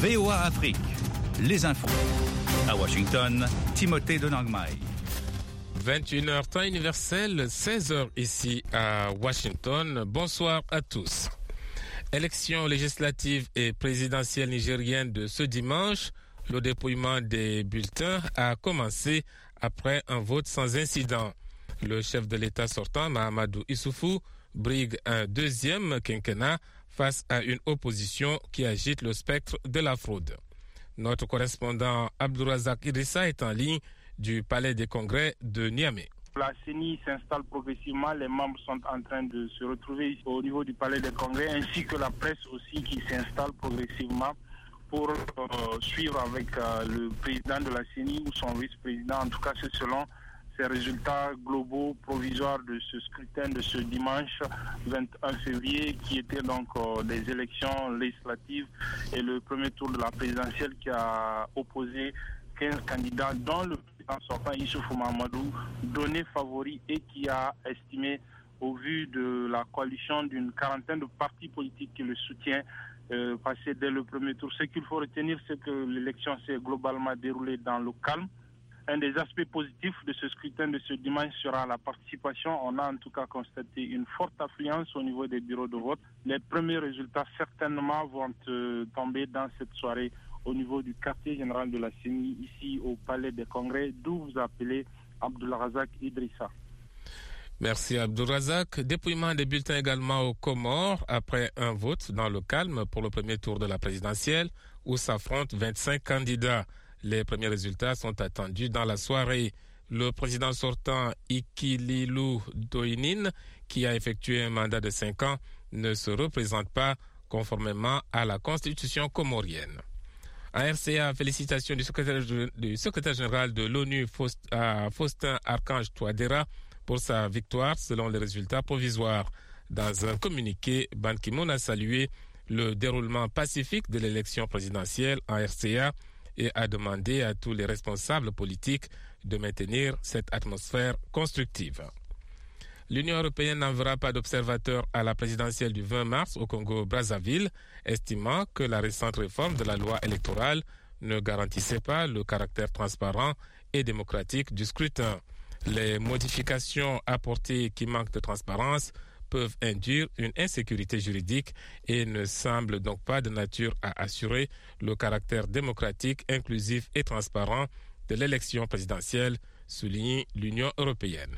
VOA Afrique, les infos. À Washington, Timothée de Nangmai. 21h temps universel, 16h ici à Washington. Bonsoir à tous. Élections législatives et présidentielles nigériennes de ce dimanche. Le dépouillement des bulletins a commencé après un vote sans incident. Le chef de l'État sortant, Mahamadou Issoufou, brigue un deuxième quinquennat face à une opposition qui agite le spectre de la fraude. Notre correspondant Abdourazak Idrissa est en ligne du Palais des Congrès de Niamey. La CENI s'installe progressivement, les membres sont en train de se retrouver au niveau du Palais des Congrès, ainsi que la presse aussi qui s'installe progressivement pour suivre avec le président de la CENI ou son vice-président, en tout cas c'est selon ces résultats globaux provisoires de ce scrutin de ce dimanche 21 février qui était donc des élections législatives et le premier tour de la présidentielle qui a opposé 15 candidats dont le président sortant Issoufou Mahamadou donné favori et qui a estimé au vu de la coalition d'une quarantaine de partis politiques qui le soutiennent passé dès le premier tour. Ce qu'il faut retenir, c'est que l'élection s'est globalement déroulée dans le calme. Un des aspects positifs de ce scrutin de ce dimanche sera la participation. On a en tout cas constaté une forte affluence au niveau des bureaux de vote. Les premiers résultats certainement vont tomber dans cette soirée au niveau du quartier général de la CENI, ici au Palais des Congrès, d'où vous appelez Abdourazak Idrissa. Merci Abdourazak. Dépouillement des bulletins également aux Comores après un vote dans le calme pour le premier tour de la présidentielle où s'affrontent 25 candidats. Les premiers résultats sont attendus dans la soirée. Le président sortant Ikililou Doinin, qui a effectué un mandat de 5 ans, ne se représente pas conformément à la constitution comorienne. En RCA, félicitations du secrétaire général de l'ONU, Faustin Archange Touadéra, pour sa victoire selon les résultats provisoires. Dans un communiqué, Ban Ki-moon a salué le déroulement pacifique de l'élection présidentielle en RCA et a demandé à tous les responsables politiques de maintenir cette atmosphère constructive. L'Union européenne n'enverra pas d'observateurs à la présidentielle du 20 mars au Congo-Brazzaville, estimant que la récente réforme de la loi électorale ne garantissait pas le caractère transparent et démocratique du scrutin. Les modifications apportées qui manquent de transparence peuvent induire une insécurité juridique et ne semblent donc pas de nature à assurer le caractère démocratique, inclusif et transparent de l'élection présidentielle, souligne l'Union européenne.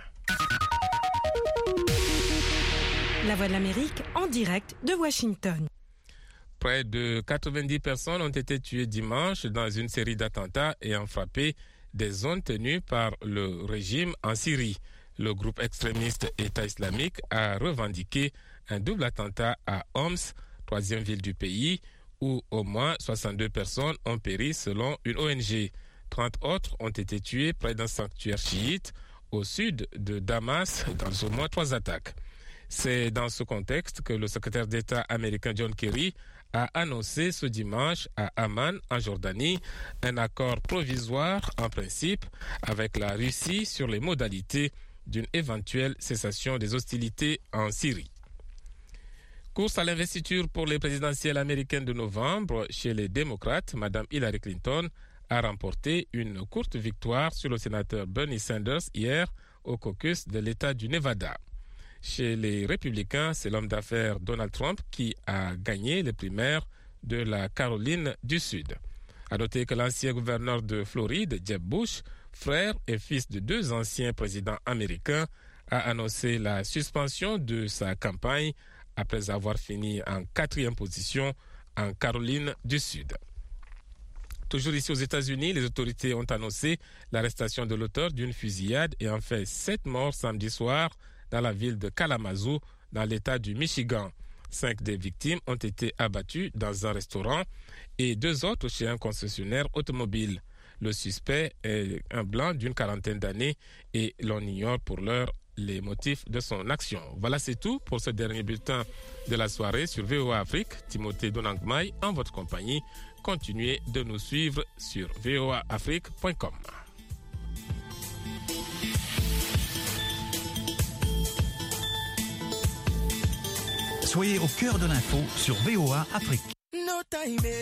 La Voix de l'Amérique en direct de Washington. Près de 90 personnes ont été tuées dimanche dans une série d'attentats ayant frappé des zones tenues par le régime en Syrie. Le groupe extrémiste État islamique a revendiqué un double attentat à Homs, troisième ville du pays, où au moins 62 personnes ont péri selon une ONG. 30 autres ont été tués près d'un sanctuaire chiite au sud de Damas dans au moins 3 attaques. C'est dans ce contexte que le secrétaire d'État américain John Kerry a annoncé ce dimanche à Amman, en Jordanie, un accord provisoire en principe avec la Russie sur les modalités d'une éventuelle cessation des hostilités en Syrie. Course à l'investiture pour les présidentielles américaines de novembre chez les démocrates, Mme Hillary Clinton a remporté une courte victoire sur le sénateur Bernie Sanders hier au caucus de l'État du Nevada. Chez les républicains, c'est l'homme d'affaires Donald Trump qui a gagné les primaires de la Caroline du Sud. À noter que l'ancien gouverneur de Floride, Jeb Bush, frère et fils de 2 anciens présidents américains, a annoncé la suspension de sa campagne après avoir fini en 4e position en Caroline du Sud. Toujours ici aux États-Unis, les autorités ont annoncé l'arrestation de l'auteur d'une fusillade ayant fait 7 morts samedi soir dans la ville de Kalamazoo, dans l'État du Michigan. 5 des victimes ont été abattues dans un restaurant et 2 autres chez un concessionnaire automobile. Le suspect est un blanc d'une quarantaine d'années et l'on ignore pour l'heure les motifs de son action. Voilà, c'est tout pour ce dernier bulletin de la soirée sur VOA Afrique. Timothée de Nangmai en votre compagnie. Continuez de nous suivre sur voaafrique.com. Soyez au cœur de l'info sur VOA Afrique.